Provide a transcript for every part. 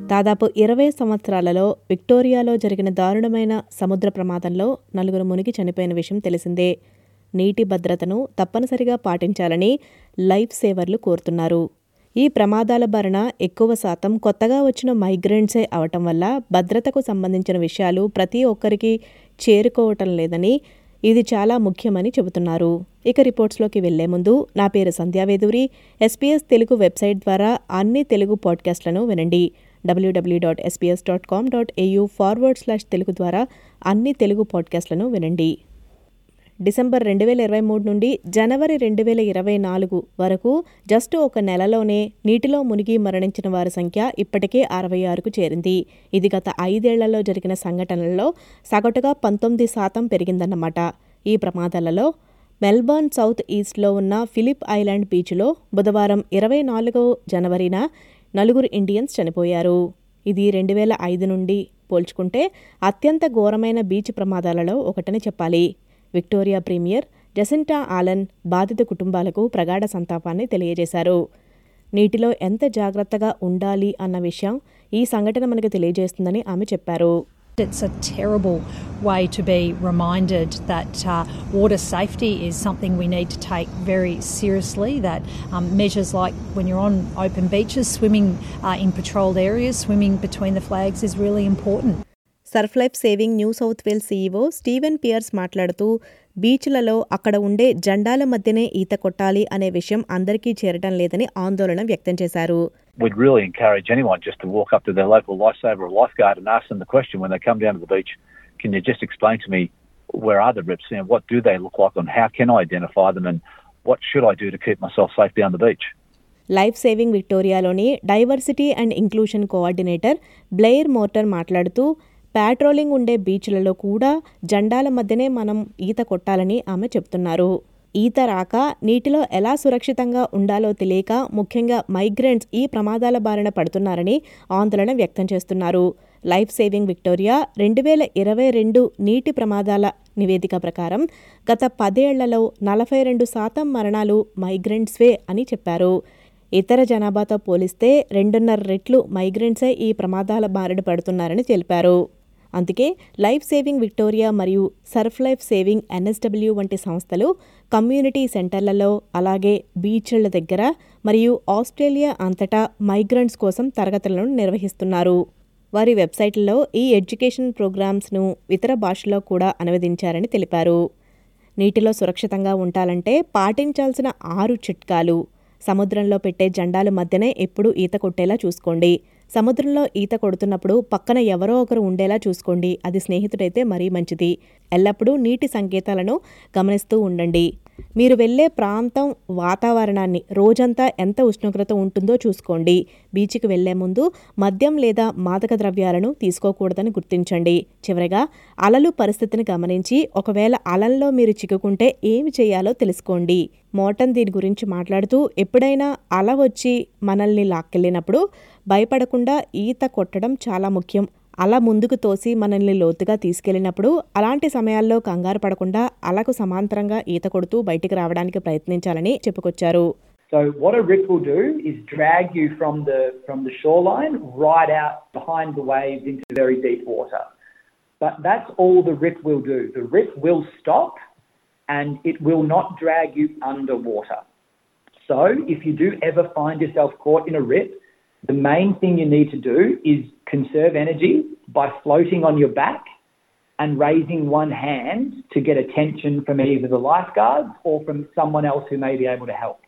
దాదాపు 20 సంవత్సరాలలో విక్టోరియాలో జరిగిన దారుణమైన సముద్ర ప్రమాదంలో 4 మునిగి చనిపోయిన విషయం తెలిసిందే. నీటి భద్రతను తప్పనిసరిగా పాటించాలని లైఫ్ సేవర్లు కోరుతున్నారు. ఈ ప్రమాదాల బారిన ఎక్కువ శాతం కొత్తగా వచ్చిన మైగ్రెంట్సే అవటం వల్ల భద్రతకు సంబంధించిన విషయాలు ప్రతి ఒక్కరికి చేరుకోవటం లేదని, ఇది చాలా ముఖ్యమని చెబుతున్నారు. ఇక రిపోర్ట్స్లోకి వెళ్లే ముందు నా పేరు సంధ్యావేదూరి. SBS తెలుగు వెబ్సైట్ ద్వారా అన్ని తెలుగు పాడ్కాస్ట్లను వినండి. www.sbs.com.au/తెలుగు ద్వారా అన్ని తెలుగు పాడ్కాస్ట్లను వినండి. డిసెంబర్ 2023 నుండి జనవరి 2024 వరకు జస్ట్ ఒక నెలలోనే నీటిలో మునిగి మరణించిన వారి సంఖ్య ఇప్పటికే 66కు చేరింది. ఇది గత 5 ఏళ్లలో జరిగిన సంఘటనలలో సగటుగా 19% పెరిగిందన్నమాట. ఈ ప్రమాదాలలో మెల్బర్న్ సౌత్ ఈస్ట్లో ఉన్న ఫిలిప్ ఐలాండ్ బీచ్లో బుధవారం 24 జనవరిన 4 ఇండియన్స్ చనిపోయారు. ఇది 2005 నుండి పోల్చుకుంటే అత్యంత ఘోరమైన బీచ్ ప్రమాదాలలో ఒకటని చెప్పాలి. విక్టోరియా ప్రీమియర్ జసింటా ఆలన్ బాధిత కుటుంబాలకు ప్రగాఢ సంతాపాన్ని తెలియజేశారు. నీటిలో ఎంత జాగ్రత్తగా ఉండాలి అన్న విషయం ఈ సంఘటన మనకు తెలియజేస్తుందని ఆమె చెప్పారు. It's a terrible way to be reminded that water safety is something we need to take very seriously, that measures like when you're on open beaches, swimming in patrolled areas, swimming between the flags is really important. Surf life saving New South Wales CEO Steven Pierce మాట్లాడుతూ బీచ్లలో అక్కడ ఉండే జెండాల మధ్యనే ఈత కొట్టాలి అనే విషయం అందరికీ చేరటం లేదని ఆందోళన వ్యక్తం చేశారు. We'd really encourage anyone just to walk up to their local lifesaver or lifeguard and ask them the question when they come down to the beach, can you just explain to me where are the rips and what do they look like and how can I identify them and what should I do to keep myself safe down the beach? Life saving విక్టోరియాలోని diversity and inclusion coordinator Blair Morter మాట్లాడుతూ patrolling ఉండే బీచ్లలో కూడా జెండాల మధ్యనే మనం ఈత కొట్టాలని ఆమె చెప్తున్నారు. ఈత రాక నీటిలో ఎలా సురక్షితంగా ఉండాలో తెలియక ముఖ్యంగా మైగ్రెంట్స్ ఈ ప్రమాదాల బారిన పడుతున్నారని ఆందోళన వ్యక్తం చేస్తున్నారు. లైఫ్ సేవింగ్ విక్టోరియా 2022 నీటి ప్రమాదాల నివేదిక ప్రకారం గత 10 ఏళ్లలో 42% మరణాలు మైగ్రెంట్స్వే అని చెప్పారు. ఇతర జనాభాతో పోలిస్తే 2.5 రెట్లు మైగ్రెంట్సే ఈ ప్రమాదాల బారిన పడుతున్నారని తెలిపారు. అందుకే లైఫ్ సేవింగ్ విక్టోరియా మరియు సర్ఫ్ లైఫ్ సేవింగ్ NSW వంటి సంస్థలు కమ్యూనిటీ సెంటర్లలో అలాగే బీచ్ల దగ్గర మరియు ఆస్ట్రేలియా అంతటా మైగ్రెంట్స్ కోసం తరగతులను నిర్వహిస్తున్నారు. వారి వెబ్సైట్లో ఈ ఎడ్యుకేషన్ ప్రోగ్రామ్స్ను ఇతర భాషల్లో కూడా అనువదించారని తెలిపారు. నీటిలో సురక్షితంగా ఉండాలంటే పాటించాల్సిన 6 చిట్కాలు. సముద్రంలో పెట్టే జెండాల మధ్యనే ఎప్పుడూ ఈత కొట్టేలా చూసుకోండి. సముద్రంలో ఈత కొడుతున్నప్పుడు పక్కన ఎవరో ఒకరు ఉండేలా చూసుకోండి. అది స్నేహితుడైతే మరీ మంచిది. ఎల్లప్పుడూ నీటి సంకేతాలను గమనిస్తూ ఉండండి. మీరు వెళ్ళే ప్రాంతం వాతావరణాన్ని రోజంతా ఎంత ఉష్ణోగ్రత ఉంటుందో చూసుకోండి. బీచ్కి వెళ్లే ముందు మద్యం లేదా మాదక ద్రవ్యాలను తీసుకోకూడదని గుర్తించండి. చివరగా అలలు పరిస్థితిని గమనించి ఒకవేళ అలల్లో మీరు చిక్కుకుంటే ఏమి చేయాలో తెలుసుకోండి. మోర్టన్ దీని గురించి మాట్లాడుతూ ఎప్పుడైనా అల వచ్చి మనల్ని లాక్కెళ్ళినప్పుడు భయపడకుండా ఈత కొట్టడం చాలా ముఖ్యం. అల ముందుకు తోసి మనల్ని లోతుగా తీసుకెళ్లినప్పుడు అలాంటి సమయాల్లో కంగారు పడకుండా అలకు సమాంతరంగా ఈత కొడుతూ బయటికి రావడానికి ప్రయత్నించాలని చెప్పుకొచ్చారు. So what a rip will do is drag you from the shoreline right out behind the waves into very deep water. But that's all the rip will do. The rip will stop and it will not drag you underwater. So if you do ever find yourself caught in a rip, the main thing you need to do is conserve energy by floating on your back and raising one hand to get attention from either the lifeguards or from someone else who may be able to help.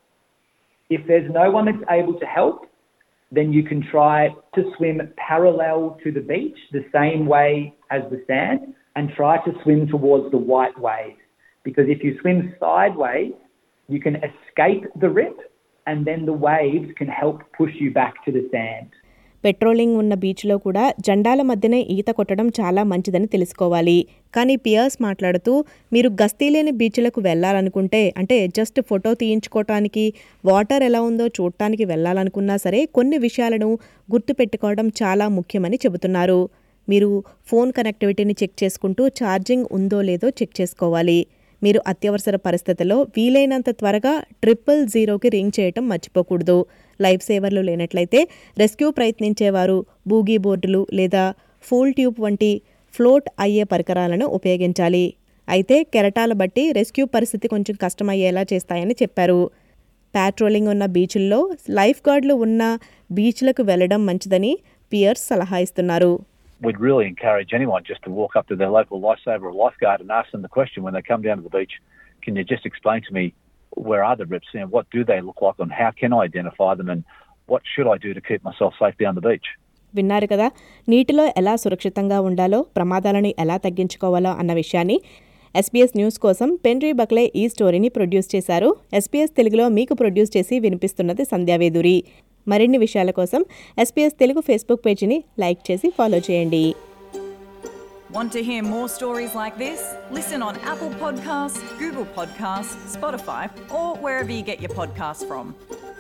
If there's no one that's able to help, then you can try to swim parallel to the beach, the same way as the sand, and try to swim towards the white waves. Because if you swim sideways, you can escape the rip and then the waves can help push you back to the sand. Patrolling ఉన్న బీచ్లో కూడా జెండాల మధ్యనే ఈత కొట్టడం చాలా మంచిదని తెలుసుకోవాలి. కానీ పియర్స్ మాట్లాడుతూ మీరు గస్తీ లేని బీచ్లకు వెళ్ళాలనుకుంటే అంటే జస్ట్ ఫోటో తీయించుకోవటానికి వాటర్ ఎలా ఉందో చూడటానికి వెళ్ళాలనుకున్నా సరే కొన్ని విషయాలను గుర్తుపెట్టుకోవడం చాలా ముఖ్యమని చెబుతున్నారు. మీరు ఫోన్ కనెక్టివిటీని చెక్ చేసుకుంటూ ఛార్జింగ్ ఉందో లేదో చెక్ చేసుకోవాలి. మీరు అత్యవసర పరిస్థితుల్లో వీలైనంత త్వరగా 000కి రింగ్ చేయటం మర్చిపోకూడదు. లైఫ్ సేవర్లు లేనట్లయితే రెస్క్యూ ప్రయత్నించేవారు బూగీ బోర్డులు లేదా ఫూల్ ట్యూబ్ వంటి ఫ్లోట్ అయ్యే పరికరాలను ఉపయోగించాలి. అయితే కెరటాల బట్టి రెస్క్యూ పరిస్థితి కొంచెం కష్టమయ్యేలా చేస్తాయని చెప్పారు. పాట్రోలింగ్ ఉన్న బీచ్ల్లో లైఫ్ గార్డులు ఉన్న బీచ్లకు వెళ్లడం మంచిదని పియర్స్ సలహా ఇస్తున్నారు. We'd really encourage anyone just to walk up to their local lifesaver or lifeguard and ask them the question when they come down to the beach, can you just explain to me where are the rips and what do they look like and how can I identify them and what should I do to keep myself safe down the beach? విన్నారు కదా, నీటిలో ఎలా సురక్షితంగా ఉండాలో, ప్రమాదాలను ఎలా తగ్గించుకోవాలో అన్న విషయాన్ని. SBS న్యూస్ కోసం పెన్రీ బక్లే ఈ స్టోరీని ప్రొడ్యూస్ చేశారు. SBS తెలుగులో మీకు ప్రొడ్యూస్ చేసి వినిపిస్తున్నది సంధ్యావేదూరి. మరిన్ని విషయాల కోసం SBS తెలుగు ఫేస్బుక్ పేజీని లైక్ చేసి ఫాలో చేయండి. Want to hear more stories like this? Listen on Apple Podcasts, Google Podcasts, Spotify, or wherever you get your podcasts from.